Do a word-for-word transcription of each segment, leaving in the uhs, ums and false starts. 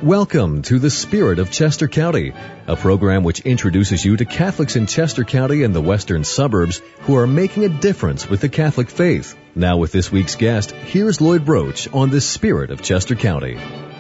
Welcome to The Spirit of Chester County, a program which introduces you to Catholics in Chester County and the western suburbs who are making a difference with the Catholic faith. Now with this week's guest, here's Lloyd Broach on The Spirit of Chester County.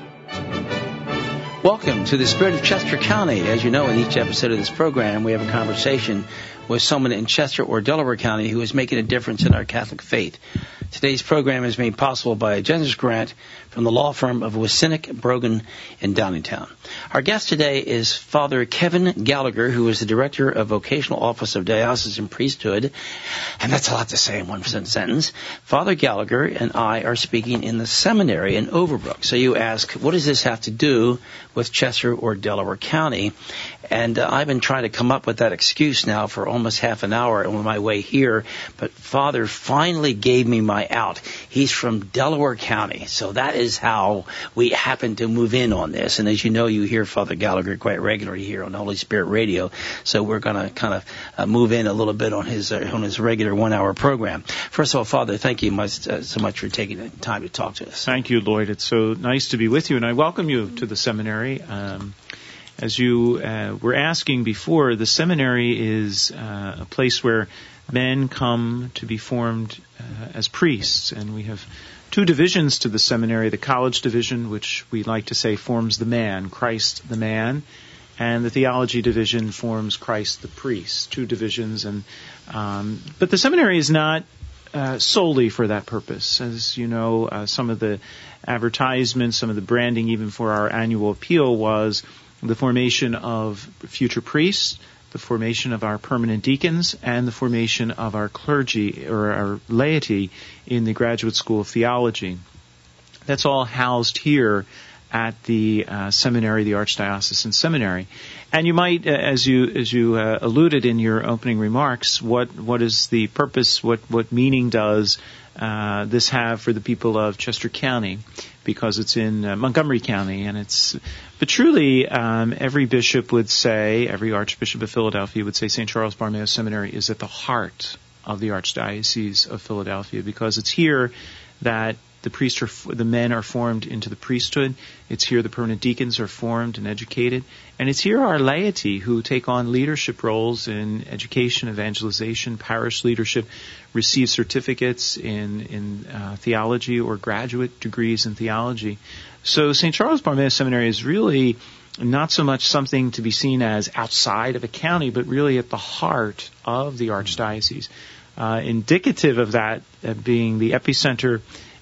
Welcome to The Spirit of Chester County. As you know, in each episode of this program, we have a conversation with someone in Chester or Delaware County who is making a difference in our Catholic faith. Today's program is made possible by a generous grant from the law firm of Wisinick, Brogan, in Downingtown. Our guest today is Father Kevin Gallagher, who is the Director of Vocational Office of Diocesan Priesthood. And that's a lot to say in one sentence. Father Gallagher and I are speaking in the seminary in Overbrook. So you ask, what does this have to do with Chester or Delaware County? And uh, I've been trying to come up with that excuse now for almost half an hour on my way here. But Father finally gave me my out. He's from Delaware County. So that is how we happen to move in on this. And as you know, you hear Father Gallagher quite regularly here on Holy Spirit Radio. So we're going to kind of uh, move in a little bit on his uh, on his regular one-hour program. First of all, Father, thank you much, uh, so much for taking the time to talk to us. Thank you, Lloyd. It's so nice to be with you, and I welcome you to the seminary. Um, as you uh, were asking before, the seminary is uh, a place where men come to be formed uh, as priests, and we have two divisions to the seminary: the college division, which we like to say forms the man, Christ the man, and the theology division forms Christ the priest. Two divisions, and um, but the seminary is not uh, solely for that purpose. As you know, uh, some of the advertisements, some of the branding, even for our annual appeal, was the formation of future priests, the formation of our permanent deacons, and the formation of our clergy or our laity in the Graduate School of Theology. That's all housed here at the uh, seminary, the Archdiocesan Seminary. And you might, uh, as you as you uh, alluded in your opening remarks, what what is the purpose? What what meaning does uh, this have for the people of Chester County? Because it's in uh, Montgomery County, and it's. But truly, um, every bishop would say, every Archbishop of Philadelphia would say, Saint Charles Borromeo Seminary is at the heart of the Archdiocese of Philadelphia, because it's here that the priests are, the men are formed into the priesthood. It's here the permanent deacons are formed and educated. And it's here our laity who take on leadership roles in education, evangelization, parish leadership, receive certificates in, in uh, theology or graduate degrees in theology. So Saint Charles Borromeo Seminary is really not so much something to be seen as outside of a county, but really at the heart of the Archdiocese. Uh, indicative of that uh, being the epicenter.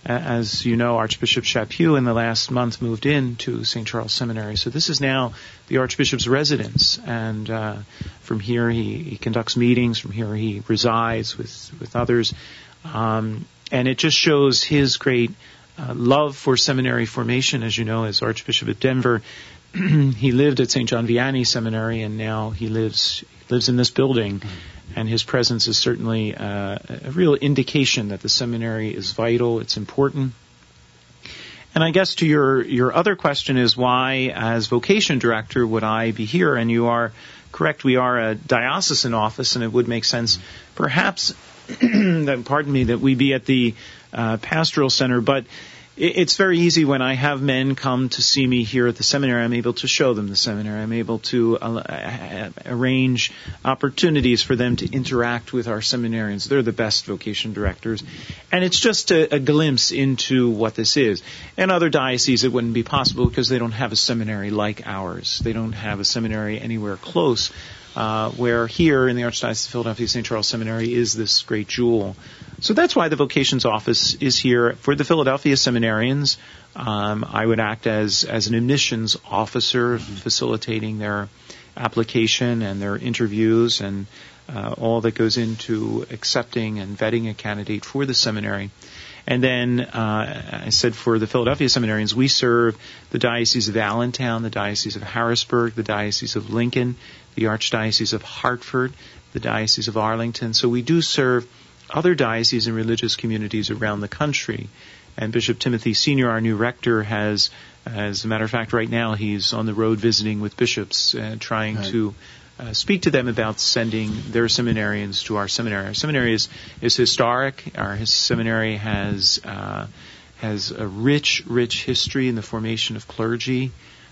As you know, Archbishop Chaput in the last month moved into Saint Charles Seminary. So this is now the Archbishop's residence. And uh, from here he, he conducts meetings. From here he resides with, with others. Um, and it just shows his great uh, love for seminary formation. As you know, as Archbishop of Denver, he lived at Saint John Vianney Seminary, and now he lives lives in this building. And his presence is certainly uh, a real indication that the seminary is vital, it's important. And I guess to your, your other question is why, as vocation director, would I be here? And you are correct, we are a diocesan office, and it would make sense, perhaps, that, pardon me, that we be at the uh, pastoral center, but it's very easy when I have men come to see me here at the seminary. I'm able to show them the seminary. I'm able to uh, arrange opportunities for them to interact with our seminarians. They're the best vocation directors. And it's just a, a glimpse into what this is. In other dioceses, it wouldn't be possible because they don't have a seminary like ours. They don't have a seminary anywhere close, uh, where here in the Archdiocese of Philadelphia, Saint Charles Seminary is this great jewel. So that's why the vocations office is here for the Philadelphia seminarians. Um, I would act as, as an admissions officer, mm-hmm. facilitating their application and their interviews and uh, all that goes into accepting and vetting a candidate for the seminary. And then uh, I said for the Philadelphia seminarians, we serve the Diocese of Allentown, the Diocese of Harrisburg, the Diocese of Lincoln, the Archdiocese of Hartford, the Diocese of Arlington. So we do serve other dioceses and religious communities around the country. And Bishop Timothy Senior, our new rector, has, as a matter of fact, right now he's on the road visiting with bishops, uh, trying right. to uh, speak to them about sending their seminarians to our seminary. Our seminary is, is historic. Our his seminary has uh, has a rich, rich history in the formation of clergy.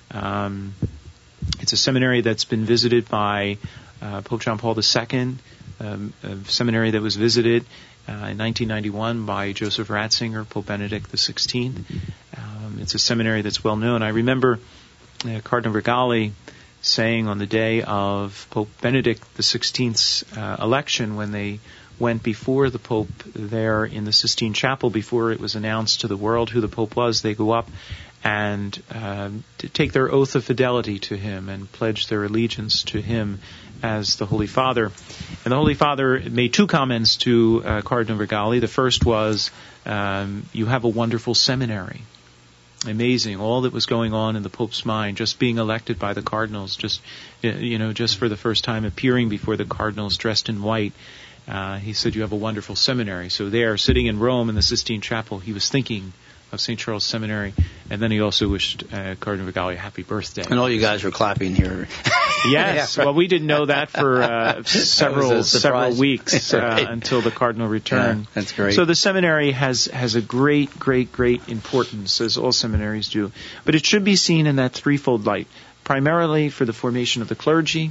Um, it's a seminary that's been visited by uh, Pope John Paul the Second, um, a seminary that was visited uh, in nineteen ninety-one by Joseph Ratzinger, Pope Benedict the Sixteenth. Um, it's a seminary that's well known. I remember uh, Cardinal Rigali saying on the day of Pope Benedict the Sixteenth's uh, election, when they went before the Pope there in the Sistine Chapel, before it was announced to the world who the Pope was, they go up and uh, to take their oath of fidelity to him and pledge their allegiance to him as the Holy Father. And the Holy Father made two comments to uh, Cardinal Rigali. The first was, um, you have a wonderful seminary. Amazing, all that was going on in the Pope's mind, just being elected by the cardinals, just, you know, just for the first time appearing before the cardinals dressed in white. Uh, he said, you have a wonderful seminary. So there, sitting in Rome in the Sistine Chapel, he was thinking of Saint Charles Seminary, and then he also wished uh, Cardinal Rigali a happy birthday. And all you guys were clapping here. Yes, well, we didn't know that for uh, several several weeks uh, right. until the Cardinal returned. Yeah, that's great. So the seminary has, has a great, great, great importance, as all seminaries do. But it should be seen in that threefold light, primarily for the formation of the clergy,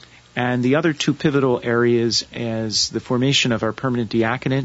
and the other two pivotal areas as the formation of our permanent diaconate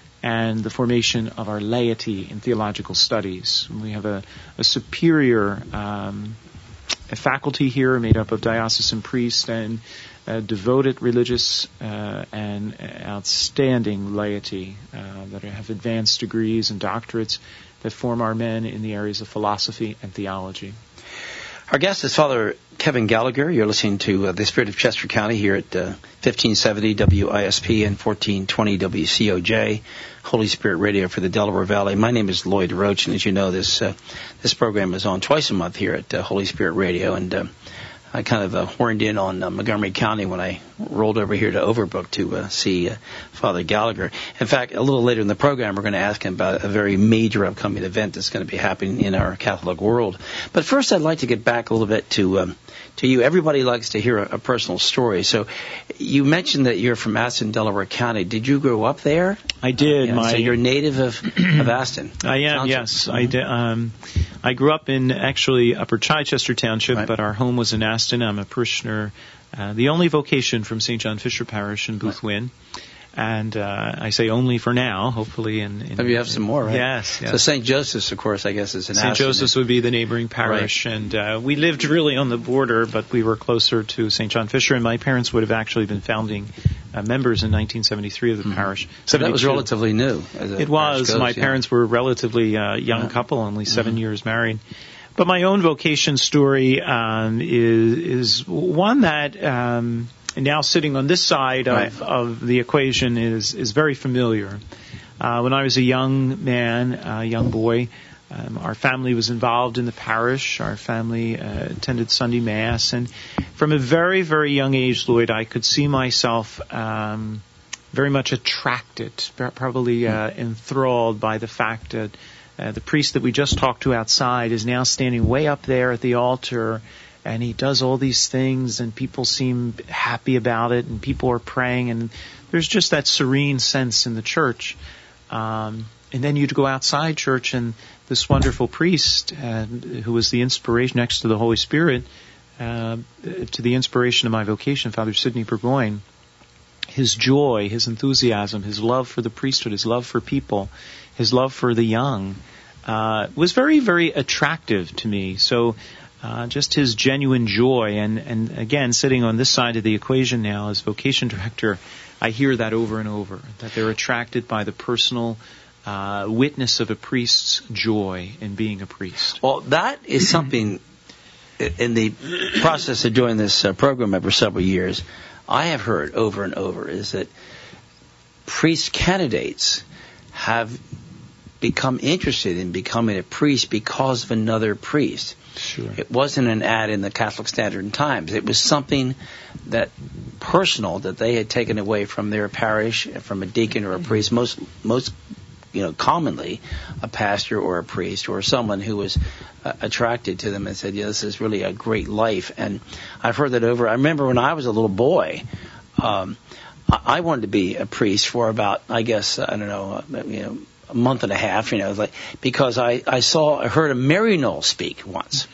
and the formation of our laity in theological studies. We have a, a superior um, a faculty here made up of diocesan priests and uh, devoted religious uh, and outstanding laity uh, that have advanced degrees and doctorates that form our men in the areas of philosophy and theology. Our guest is Father Kevin Gallagher. You're listening to uh, The Spirit of Chester County here at uh, fifteen seventy W I S P and fourteen twenty W C O J, Holy Spirit Radio for the Delaware Valley. My name is Lloyd Roach, and as you know, this uh, this program is on twice a month here at uh, Holy Spirit Radio, and uh, I kind of uh, horned in on uh, Montgomery County when I rolled over here to Overbrook to uh, see uh, Father Gallagher. In fact, a little later in the program, we're going to ask him about a very major upcoming event that's going to be happening in our Catholic world. But first, I'd like to get back a little bit to um, to you. Everybody likes to hear a, a personal story. So you mentioned that you're from Aston, Delaware County. Did you grow up there? I did. Yeah, My, so you're native of, of Aston. I am, Township. yes. Mm-hmm. I, did, um, I grew up in actually Upper Chichester Township, right. But our home was in Aston. I'm a parishioner, uh, the only vocation from Saint John Fisher Parish in Boothwyn. Right. And uh, I say only for now, hopefully. In, in Maybe you have some more, right? Yes. yes. So Saint Joseph's, of course, I guess is in Saint Aston. Joseph's would be the neighboring parish. Right. And uh, we lived really on the border, but we were closer to Saint John Fisher. And my parents would have actually been founding uh, members in nineteen seventy-three of the mm-hmm. parish. So that was relatively new. As it was. Goes, my yeah. parents were a relatively uh, young yeah. couple, only seven mm-hmm. years married. But my own vocation story um, is, is one that... Um, And now sitting on this side of, right. of the equation is, is very familiar. Uh, when I was a young man, a young boy, um, our family was involved in the parish. Our family uh, attended Sunday Mass. And from a very, very young age, Lloyd, I could see myself um, very much attracted, probably uh, enthralled by the fact that uh, the priest that we just talked to outside is now standing way up there at the altar. And he does all these things, and people seem happy about it, and people are praying, and there's just that serene sense in the church. Um, and then you'd go outside church, and this wonderful priest, uh, who was the inspiration next to the Holy Spirit, uh, to the inspiration of my vocation, Father Sidney Burgoyne, his joy, his enthusiasm, his love for the priesthood, his love for people, his love for the young, uh, was very, very attractive to me. So, Uh, just his genuine joy, and, and again, sitting on this side of the equation now as vocation director, I hear that over and over, that they're attracted by the personal uh, witness of a priest's joy in being a priest. Well, that is something, in the process of doing this uh, program over several years, I have heard over and over, is that priest candidates have become interested in becoming a priest because of another priest. Sure. It wasn't an ad in the Catholic Standard and Times. It was something that personal that they had taken away from their parish, from a deacon or a priest. Most, most, you know, commonly a pastor or a priest or someone who was uh, attracted to them and said, "Yeah, this is really a great life." And I've heard that over. I remember when I was a little boy, um, I, I wanted to be a priest for about, I guess, I don't know, you know. a month and a half, you know, like, because I, I saw, I heard a Maryknoll speak once.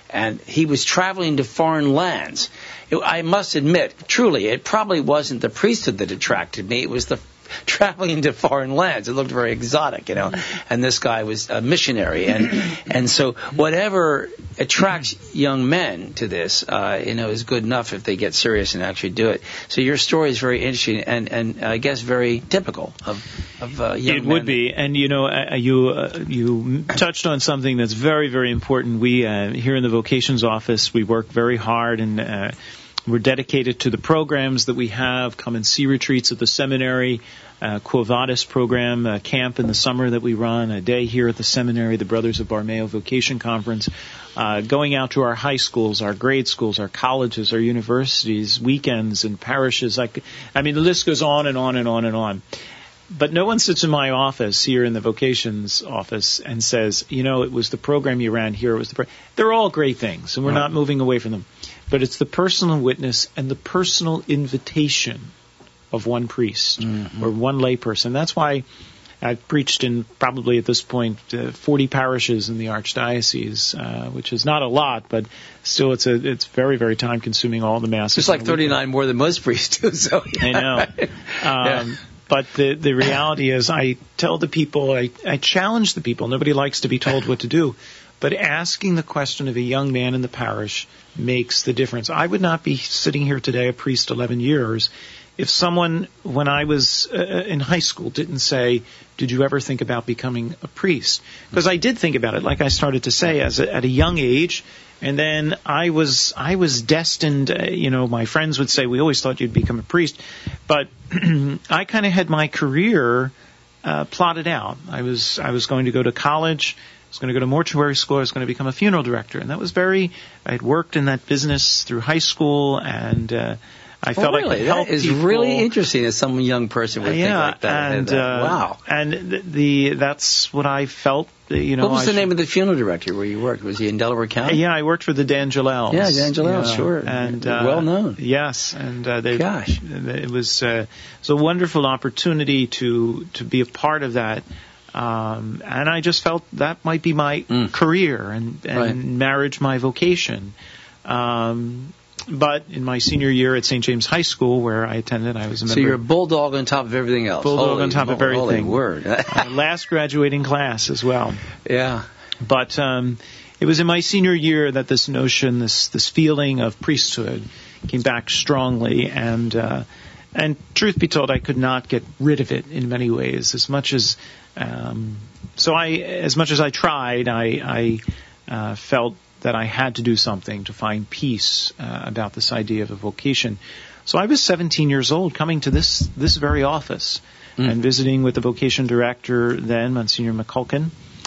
and he was traveling to foreign lands. It, I must admit, truly, it probably wasn't the priesthood that attracted me. It was the traveling to foreign lands. It looked very exotic, you know. And this guy was a missionary, and and so whatever attracts young men to this, uh, you know, is good enough if they get serious and actually do it. So your story is very interesting, and and I guess very typical of of uh, young men. It would be, and you know, uh, you uh, you touched on something that's very very important. We uh, here in the vocations office, we work very hard and. Uh, We're dedicated to the programs that we have, come and see retreats at the seminary, uh, Quo Vadis program, a camp in the summer that we run, a day here at the seminary, the Brothers of Barmeo Vocation Conference, uh, going out to our high schools, our grade schools, our colleges, our universities, weekends and parishes. Like, I mean, the list goes on and on and on and on. But no one sits in my office here in the vocations office and says, you know, it was the program you ran here. It was the pro-. They're all great things, and we're right. not moving away from them. But it's the personal witness and the personal invitation of one priest mm-hmm. or one layperson. That's why I've preached in probably at this point uh, forty parishes in the archdiocese, uh, which is not a lot, but still it's a it's very very time consuming. All the masses. It's like thirty-nine more than most priests do. So yeah. I know. Um, yeah. But the the reality is, I tell the people, I, I challenge the people. Nobody likes to be told what to do. But asking the question of a young man in the parish makes the difference. I would not be sitting here today, a priest eleven years, if someone, when I was uh, in high school, didn't say, did you ever think about becoming a priest? Because I did think about it, like I started to say, as a, at a young age. And then I was I was destined, uh, you know, my friends would say, we always thought you'd become a priest. But I kind of had my career uh, plotted out. I was I was going to go to college. I was going to go to mortuary school. I was going to become a funeral director. And that was very, I had worked in that business through high school, and uh, I felt well, really? I could help that is people. really interesting as some young person would yeah, think like that. And, that. Uh, wow. And the, the that's what I felt. You know, what was I the should, name of the funeral director where you worked? Was he in Delaware County? Yeah, I worked for the D'Angelels. Yeah, D'Angelels, yeah. sure. And uh, well known. Yes, and uh, they, gosh, it was uh, it was a wonderful opportunity to to be a part of that. Um, and I just felt that might be my mm. career and, and right. marriage my vocation. Um, but in my senior year at Saint James High School, where I attended, I was a member. So you're a bulldog on top of everything else. Bulldog holy, on top of everything. Holy word. uh, last graduating class as well. Yeah. But um, it was in my senior year that this notion, this this feeling of priesthood came back strongly, and uh, and truth be told, I could not get rid of it in many ways. As much as um, so, I as much as I tried, I, I uh, felt that I had to do something to find peace uh, about this idea of a vocation. So I was seventeen years old, coming to this this very office mm. and visiting with the vocation director then, Monsignor McCulkin.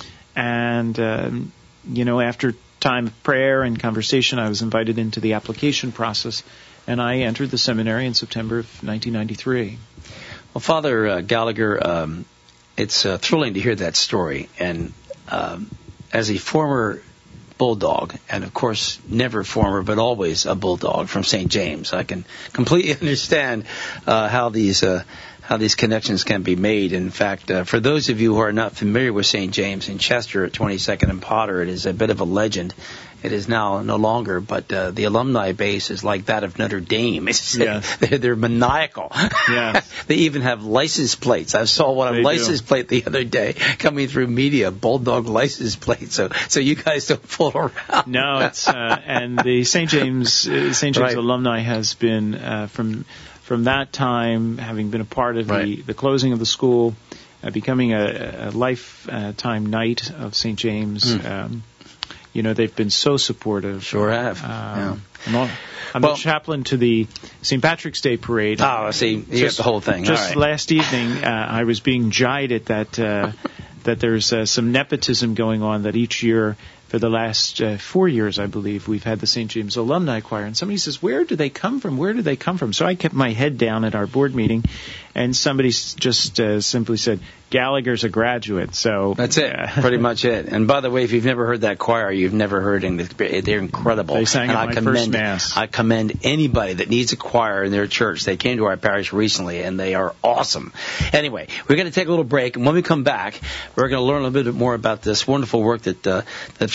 And, um, you know, after time of prayer and conversation, I was invited into the application process, and I entered the seminary in September of nineteen ninety-three. Well, Father uh, Gallagher, um, it's uh, thrilling to hear that story. And um, as a former bulldog, and of course never former but always a bulldog from Saint James, I can completely understand uh, how these uh, how these connections can be made. In fact, uh, for those of you who are not familiar with Saint James in Chester at twenty-second and Potter, it is a bit of a legend. It is now no longer, but uh, the alumni base is like that of Notre Dame. It's, yes. they're, they're maniacal. Yes. They even have license plates. I saw one on license do. plate the other day coming through media, bulldog license plate. So, so you guys don't fool around. No, it's uh, and the Saint James uh, Saint James right. alumni has been uh, from from that time, having been a part of right. the, the closing of the school, uh, becoming a, a lifetime knight of Saint James. Mm. Um, You know, they've been so supportive. Sure have. Um, yeah. I'm, all, I'm well, the chaplain to the Saint Patrick's Day parade. Oh, see, you just, got the whole thing. Just all right. last evening, uh, I was being jided that uh, that there's uh, some nepotism going on, that each year, for the last uh, four years, I believe, we've had the Saint James Alumni Choir. And somebody says, where do they come from? Where do they come from? So I kept my head down at our board meeting, and somebody just uh, simply said, Gallagher's a graduate. So that's it, uh, pretty much it. And by the way, if you've never heard that choir, you've never heard it. They're incredible. They sang and at I my commend, first mass. I commend anybody that needs a choir in their church. They came to our parish recently, and they are awesome. Anyway, we're going to take a little break, and when we come back, we're going to learn a little bit more about this wonderful work that uh, that Father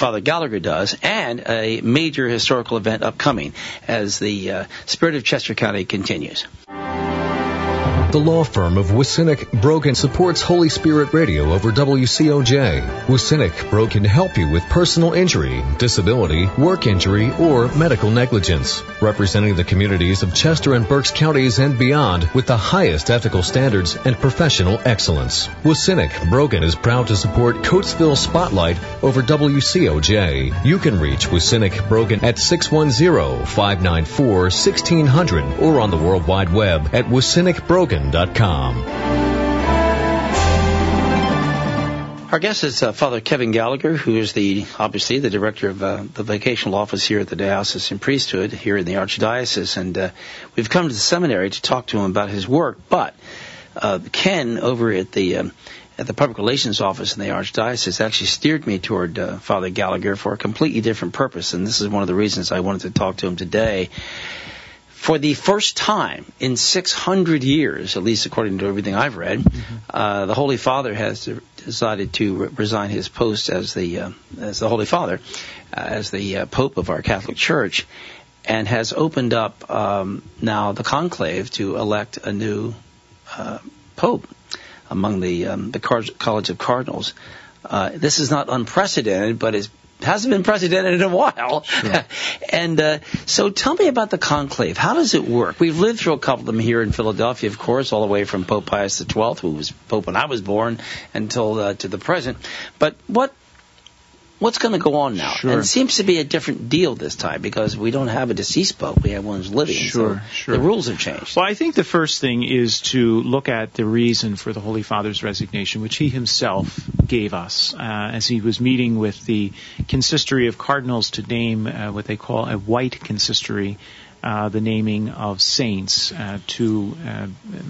Father Gallagher does, and a major historical event upcoming as the uh, Spirit of Chester County continues. The law firm of Wisinick Brogan supports Holy Spirit Radio over W C O J. Wisinick Brogan can help you with personal injury, disability, work injury, or medical negligence. Representing the communities of Chester and Berks counties and beyond with the highest ethical standards and professional excellence. Wisinick Brogan is proud to support Coatesville Spotlight over W C O J. You can reach Wisinick Brogan at six one zero, five nine four, one six zero zero or on the World Wide Web at wisinick brogan dot com. Our guest is uh, Father Kevin Gallagher, who is the obviously the director of uh, the vocational office here at the Diocesan Priesthood here in the Archdiocese, and uh, we've come to the seminary to talk to him about his work. But uh, Ken over at the um, at the public relations office in the Archdiocese actually steered me toward uh, Father Gallagher for a completely different purpose, and this is one of the reasons I wanted to talk to him today. For the first time in six hundred years, at least according to everything I've read, mm-hmm. uh, the Holy Father has decided to re- resign his post as the uh, as the Holy Father, uh, as the uh, Pope of our Catholic Church, and has opened up um, now the conclave to elect a new uh, Pope among the um, the Car- College of Cardinals. Uh, this is not unprecedented, but is hasn't been precedented in a while. Sure. and uh, so tell me about the conclave. How does it work? We've lived through a couple of them here in Philadelphia, of course, all the way from Pope Pius the twelfth, who was Pope when I was born, until uh, to the present. But what what's going to go on now? Sure. And it seems to be a different deal this time because we don't have a deceased Pope. We have one who's living. Sure, so sure. The rules have changed. Well, I think the first thing is to look at the reason for the Holy Father's resignation, which he himself gave us uh, as he was meeting with the consistory of cardinals to name uh, what they call a white consistory, uh, the naming of saints, uh, to uh,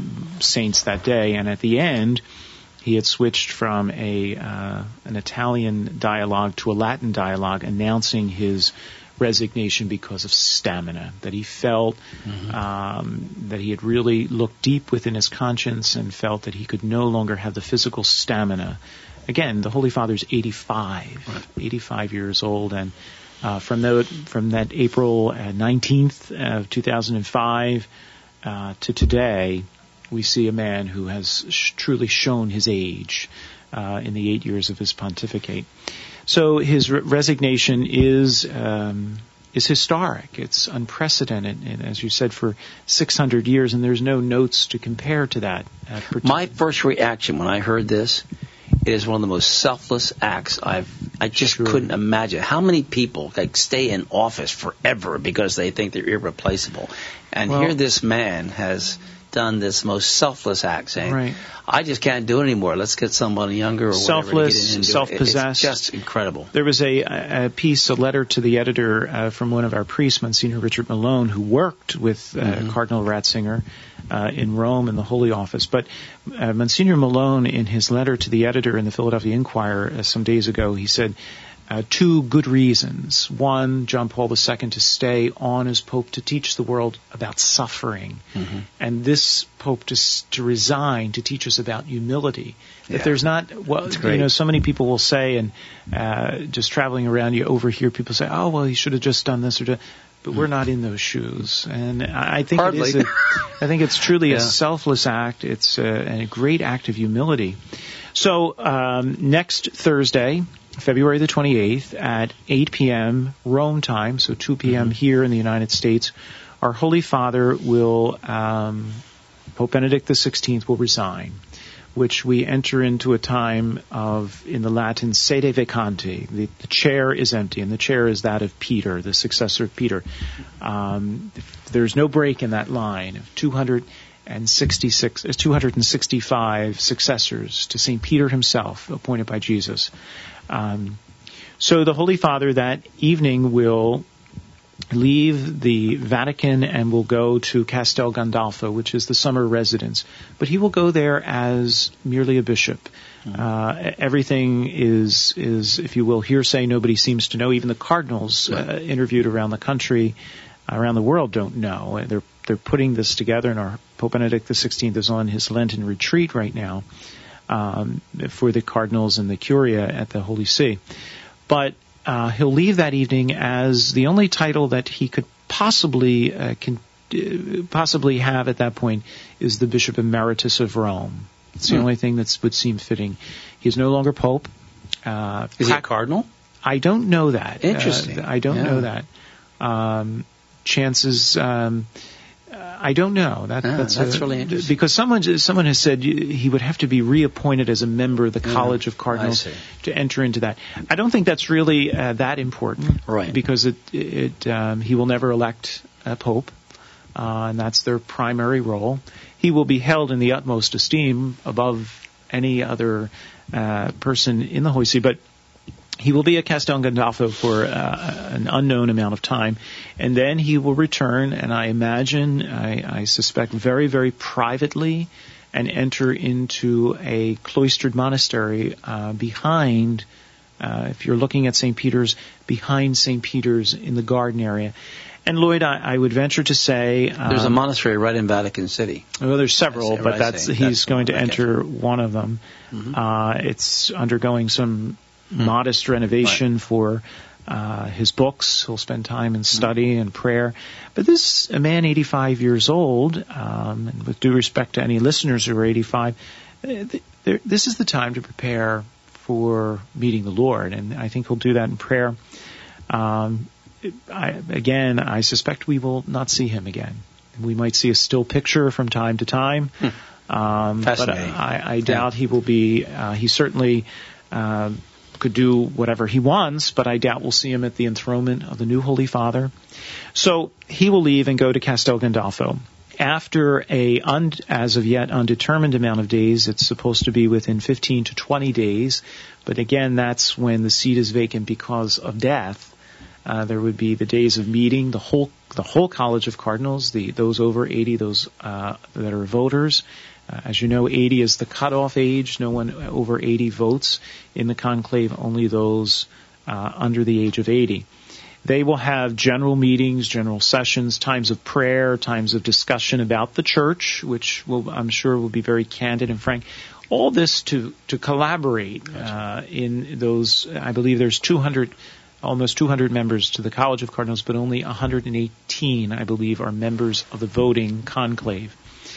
saints that day. And at the end, he had switched from a uh, an Italian dialogue to a Latin dialogue, announcing his resignation because of stamina, that he felt mm-hmm. um, that he had really looked deep within his conscience and felt that he could no longer have the physical stamina. Again, the Holy Father's eighty-five, right. eighty-five years old, and uh, from the from that April nineteenth of two thousand five uh, to today, we see a man who has sh- truly shown his age uh, in the eight years of his pontificate. So his re- resignation is um, is historic. It's unprecedented, and as you said, for six hundred years, and there's no notes to compare to that. Uh, My first reaction when I heard this, it is one of the most selfless acts I've. I just sure. couldn't imagine how many people like stay in office forever because they think they're irreplaceable, and well, here this man has done this most selfless act, saying, right. I just can't do it anymore. Let's get someone younger or Selfless, whatever to get in and do self-possessed. It. It's just incredible. There was a, a piece, a letter to the editor uh, from one of our priests, Monsignor Richard Malone, who worked with uh, mm-hmm. Cardinal Ratzinger uh, in Rome in the Holy Office. But uh, Monsignor Malone, in his letter to the editor in the Philadelphia Inquirer uh, some days ago, he said, Uh, two good reasons. One, John Paul the Second to stay on as Pope to teach the world about suffering. Mm-hmm. And this Pope to, to resign to teach us about humility. Yeah. If there's not, well, you know, so many people will say, and uh, just traveling around, you overhear people say, oh, well, he should have just done this or that. But we're not in those shoes. And I think Hardly. it is a, I think it's truly yeah. a selfless act. It's a, a great act of humility. So um, next Thursday, February the twenty-eighth at eight p.m. Rome time, so two p.m. Mm-hmm. here in the United States, our Holy Father will, um, Pope Benedict the sixteenth will resign, which we enter into a time of, in the Latin, sede vacante. The, the chair is empty, and the chair is that of Peter, the successor of Peter. Um, there's no break in that line of two hundred sixty-six, two hundred sixty-five successors to Saint Peter himself, appointed by Jesus. Um, so the Holy Father that evening will leave the Vatican and will go to Castel Gandolfo, which is the summer residence. But he will go there as merely a bishop. Mm-hmm. Uh, everything is, is, if you will, hearsay. Nobody seems to know. Even the cardinals uh, interviewed around the country, around the world, don't know. They're they're putting this together, and our Pope Benedict the sixteenth is on his Lenten retreat right now. Um, for the cardinals and the curia at the Holy See. But uh, he'll leave that evening as the only title that he could possibly uh, can, uh, possibly have at that point is the Bishop Emeritus of Rome. It's the hmm. only thing that would seem fitting. He's no longer Pope. Uh, is he a cardinal? I don't know that. Interesting. Uh, I don't yeah. know that. Um, chances, um, I don't know. That, ah, that's that's a, really interesting. Because someone someone has said he would have to be reappointed as a member of the yeah, College of Cardinals to enter into that. I don't think that's really uh, that important, right? Because it it um, he will never elect a pope, uh, and that's their primary role. He will be held in the utmost esteem above any other uh, person in the Holy See, but he will be at Castel Gandolfo for uh, an unknown amount of time, and then he will return, and I imagine, I, I suspect very, very privately, and enter into a cloistered monastery uh, behind, uh, if you're looking at Saint Peter's, behind Saint Peter's in the garden area. And Lloyd, I, I would venture to say... Um, there's a monastery right in Vatican City. Well, there's several, say, but that's he's that's going to enter one of them. Mm-hmm. Uh, it's undergoing some Hmm. modest renovation right. for uh, his books. He'll spend time in study hmm. and prayer. But this a man, eighty-five years old, um, and with due respect to any listeners who are eighty-five, uh, th- this is the time to prepare for meeting the Lord, and I think he'll do that in prayer. Um, I, again, I suspect we will not see him again. We might see a still picture from time to time, hmm. um, but I, I doubt yeah. he will be. Uh, he certainly. Uh, could do whatever he wants, but I doubt we'll see him at the enthronement of the new Holy Father. So he will leave and go to Castel Gandolfo. After a, un, as of yet, undetermined amount of days, it's supposed to be within fifteen to twenty days, but again, that's when the seat is vacant because of death. Uh, there would be the days of meeting, the whole the whole College of Cardinals, the those over eighty, those uh, that are voters. Uh, as you know, eighty is the cutoff age. No one over eighty votes in the conclave, only those uh, under the age of eighty. They will have general meetings, general sessions, times of prayer, times of discussion about the church, which will, I'm sure will be very candid and frank. All this to, to collaborate uh, in those, I believe there's two hundred, almost two hundred members to the College of Cardinals, but only one hundred eighteen, I believe, are members of the voting conclave.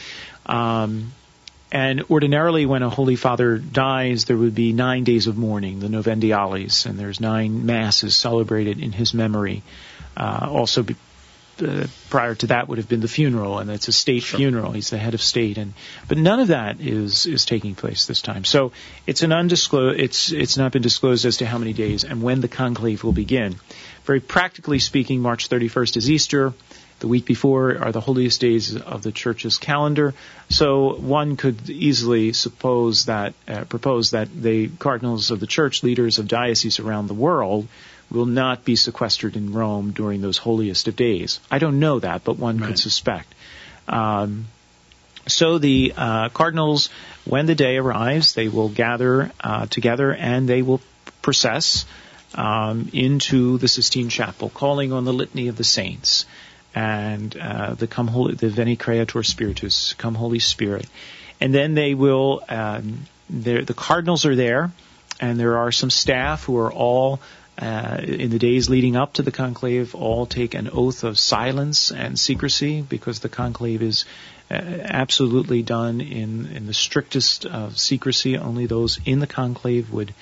Um, And ordinarily, when a Holy Father dies, there would be nine days of mourning, the Novendiales, and there's nine masses celebrated in his memory. Uh, also, be, uh, prior to that would have been the funeral, and it's a state sure. funeral. He's the head of state, and but none of that is is taking place this time. So it's an undisclosed. It's it's not been disclosed as to how many days and when the conclave will begin. Very practically speaking, March thirty-first is Easter. The week before are the holiest days of the Church's calendar, so one could easily suppose that, uh, propose that the cardinals of the Church, leaders of dioceses around the world, will not be sequestered in Rome during those holiest of days. I don't know that, but one right. could suspect. Um, so the uh, cardinals, when the day arrives, they will gather uh, together and they will process um, into the Sistine Chapel, calling on the Litany of the Saints. And uh, the come holy, the Veni Creator Spiritus, come Holy Spirit, and then they will. Um, the cardinals are there, and there are some staff who are all uh, in the days leading up to the conclave. All take an oath of silence and secrecy because the conclave is uh, absolutely done in in the strictest of secrecy. Only those in the conclave would.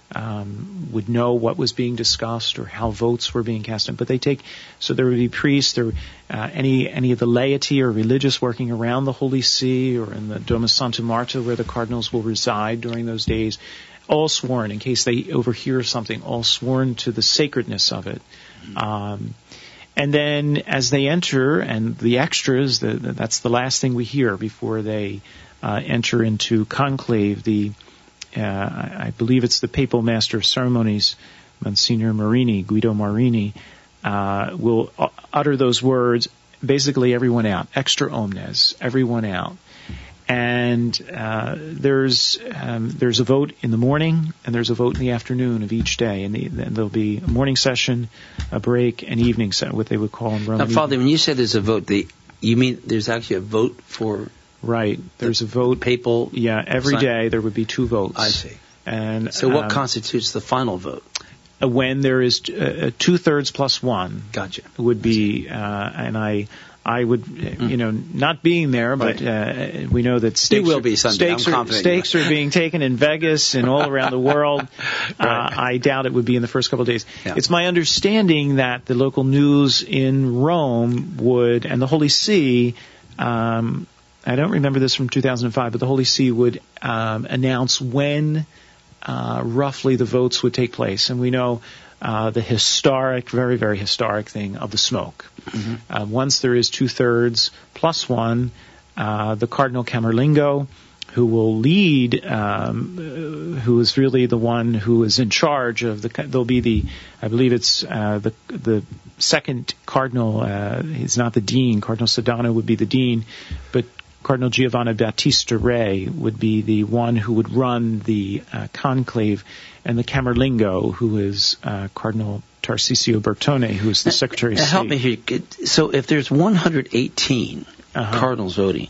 Um, would know what was being discussed or how votes were being cast in. But they take, so there would be priests, there, uh, any any of the laity or religious working around the Holy See or in the Domus Santa Marta where the cardinals will reside during those days, all sworn in case they overhear something, all sworn to the sacredness of it. Mm-hmm. Um, and then as they enter, and the extras, the, the, that's the last thing we hear before they uh, enter into conclave, the Uh, I, I believe it's the Papal Master of Ceremonies, Monsignor Marini, Guido Marini, uh, will uh, utter those words, basically everyone out, extra omnes, everyone out. And uh, there's um, there's a vote in the morning, and there's a vote in the afternoon of each day. And, the, and there'll be a morning session, a break, an evening session, what they would call in Roman. Now, Father, when you say there's a vote, the, you mean there's actually a vote for... Right. There's a vote. Papal. Yeah, every sign. day there would be two votes. I see. And so what um, constitutes the final vote? when there is uh, two-thirds plus one. Gotcha. Would be, uh, and I... I would, you know, not being there, but uh, we know that stakes, will be Sunday. stakes, I'm are, stakes are being taken in Vegas and all around the world. Right. Uh, I doubt it would be in the first couple of days. Yeah. It's my understanding that the local news in Rome would, and the Holy See, um, I don't remember this from two thousand five, but the Holy See would um, announce when uh, roughly the votes would take place. And we know Uh, the historic, very, very historic thing of the smoke. Mm-hmm. Uh, once there is two-thirds plus one, uh, the Cardinal Camerlengo, who will lead, um, uh, who is really the one who is in charge of the, there'll be the, I believe it's uh, the the second cardinal, uh, he's not the dean, Cardinal Sodano would be the dean, but Cardinal Giovanni Battista Re would be the one who would run the uh, conclave, and the Camerlengo, who is uh, Cardinal Tarcisio Bertone, who is the Secretary of State. Help me here. So if there's one hundred eighteen uh-huh. cardinals voting,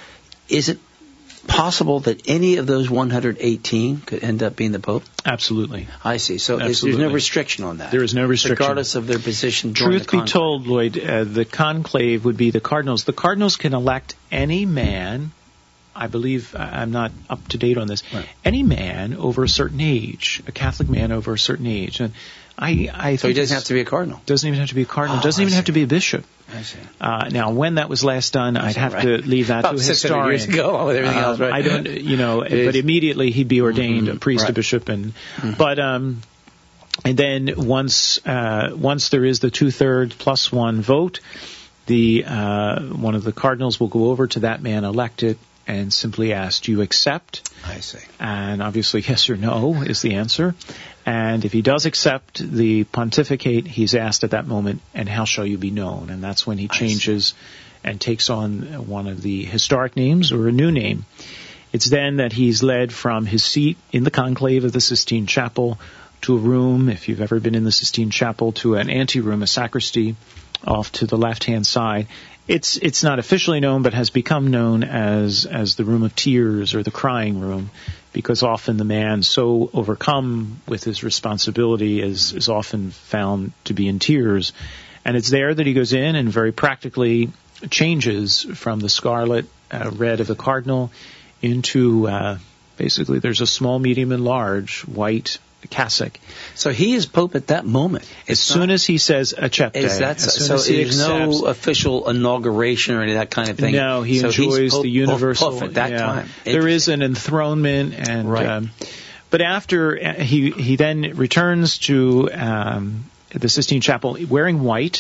is it possible that any of those one hundred eighteen could end up being the Pope? Absolutely. I see. So Absolutely. there's no restriction on that. There is no restriction. Regardless of their position during Truth the be told, Lloyd, uh, the conclave would be the cardinals. The cardinals can elect any man, I believe, I'm not up to date on this, right. any man over a certain age, a Catholic man over a certain age. And I, I so he doesn't have to be a cardinal? Doesn't even have to be a cardinal. Oh, doesn't I even see. have to be a bishop. I see. Uh, now, when that was last done, I'd have right. to leave that About to a six hundred historian. years ago, with everything uh, else, right? I don't, you know, but immediately he'd be ordained mm-hmm. a priest, right. a bishop, and mm-hmm. but um, and then once uh, once there is the two-thirds plus one vote, the uh, one of the cardinals will go over to that man elected and simply ask, do you accept? I see. And obviously yes or no is the answer. And if he does accept the pontificate, he's asked at that moment, and how shall you be known? And that's when he changes and takes on one of the historic names or a new name. It's then that he's led from his seat in the conclave of the Sistine Chapel to a room, if you've ever been in the Sistine Chapel, to an anteroom, a sacristy, off to the left-hand side. It's it's not officially known, but has become known as as the room of tears or the crying room, because often the man so overcome with his responsibility is, is often found to be in tears. And it's there that he goes in and very practically changes from the scarlet uh, red of the cardinal into uh, basically there's a small, medium, and large white cassock. So he is Pope at that moment. As soon as he says accepte. Is that as soon so? as he There's accepts, no official inauguration or any of that kind of thing. No, he so enjoys Pope, the universal. Pope at that yeah. time. There is an enthronement, and right. um, but after uh, he he then returns to um, the Sistine Chapel wearing white.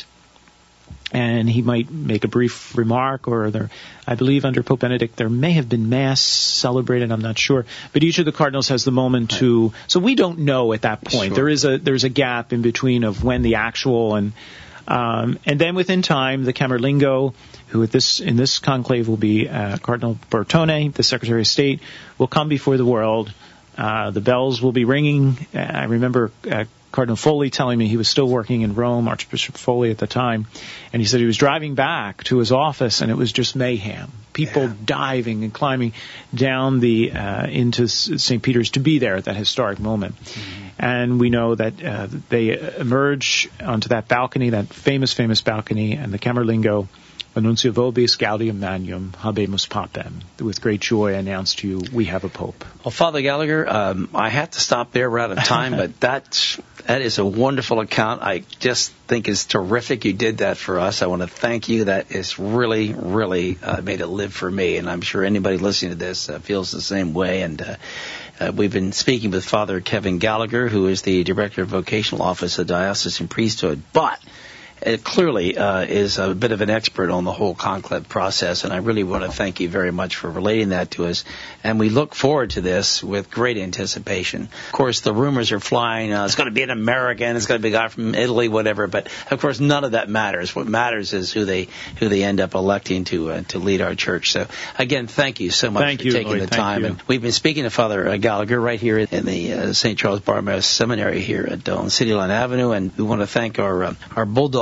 And he might make a brief remark, or there, I believe under Pope Benedict there may have been Mass celebrated, I'm not sure. But each of the cardinals has the moment right. to, so we don't know at that point. Sure. There is a, there's a gap in between of when the actual, and, um, and then within time, the Camerlengo, who at this, in this conclave will be, uh, Cardinal Bertone, the Secretary of State, will come before the world. Uh, the bells will be ringing. I remember, uh, Cardinal Foley telling me he was still working in Rome, Archbishop Foley at the time, and he said he was driving back to his office and it was just mayhem. People yeah. diving and climbing down the uh, into Saint Peter's to be there at that historic moment. Mm-hmm. And we know that uh, they emerge onto that balcony, that famous, famous balcony, and the Camerlengo, Annuncio vobis gaudium magnum, habemus papem. With great joy, I announce to you, we have a pope. Well, Father Gallagher, um, I have to stop there. We're out of time, but that's, that is a wonderful account. I just think it's terrific you did that for us. I want to thank you. That is really, really uh, made it live for me, and I'm sure anybody listening to this uh, feels the same way. And uh, uh, we've been speaking with Father Kevin Gallagher, who is the Director of Vocational Office of Diocesan Priesthood, but it clearly uh, is a bit of an expert on the whole conclave process, and I really want to thank you very much for relating that to us. And we look forward to this with great anticipation. Of course, the rumors are flying. Uh, it's going to be an American. It's going to be a guy from Italy, whatever. But of course, none of that matters. What matters is who they who they end up electing to uh, to lead our church. So again, thank you so much thank for you, taking Lloyd. the Thank time. you. And we've been speaking to Father uh, Gallagher right here in the uh, Saint Charles Borromeo Seminary here at uh, on City Line Avenue, and we want to thank our uh, our Bulldog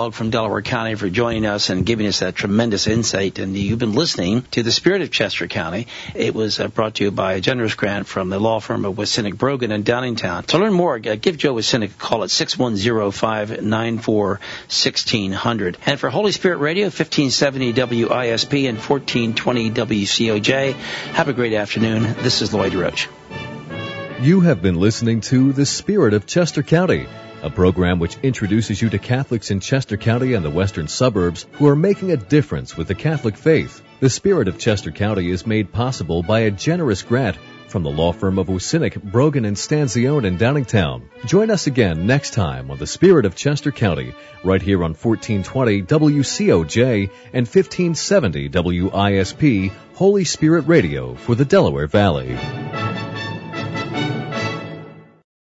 Weld from Delaware County for joining us and giving us that tremendous insight. And you've been listening to The Spirit of Chester County. It was uh, brought to you by a generous grant from the law firm of Wisinick Brogan in Downingtown. To learn more, uh, give Joe Wisinick a call at six one zero, five nine four, one six zero zero. And for Holy Spirit Radio, fifteen seventy W I S P and fourteen twenty W C O J, have a great afternoon. This is Lloyd Roach. You have been listening to The Spirit of Chester County, a program which introduces you to Catholics in Chester County and the western suburbs who are making a difference with the Catholic faith. The Spirit of Chester County is made possible by a generous grant from the law firm of Wisinick, Brogan, and Stanzione in Downingtown. Join us again next time on The Spirit of Chester County, right here on fourteen twenty W C O J and fifteen seventy W I S P, Holy Spirit Radio for the Delaware Valley.